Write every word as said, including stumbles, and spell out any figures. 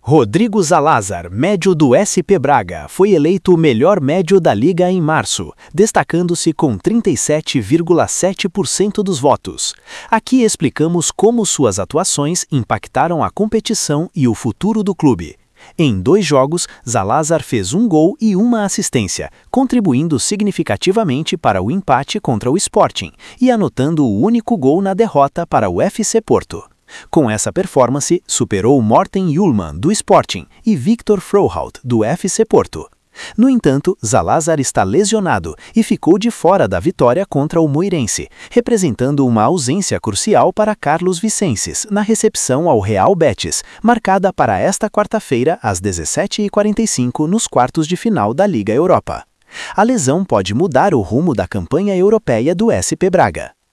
Rodrigo Zalazar, médio do S P Braga, foi eleito o melhor médio da Liga em março, destacando-se com trinta e sete vírgula sete por cento dos votos. Aqui explicamos como suas atuações impactaram a competição e o futuro do clube. Em dois jogos, Zalazar fez um gol e uma assistência, contribuindo significativamente para o empate contra o Sporting e anotando o único gol na derrota para o F C Porto. Com essa performance, superou Morten Hjulmand, do Sporting, e Viktor Froholt, do F C Porto. No entanto, Zalazar está lesionado e ficou de fora da vitória contra o Moreirense, representando uma ausência crucial para Carlos Vicenses na recepção ao Real Betis, marcada para esta quarta-feira às dezessete e quarenta e cinco nos quartos de final da Liga Europa. A lesão pode mudar o rumo da campanha europeia do S P Braga.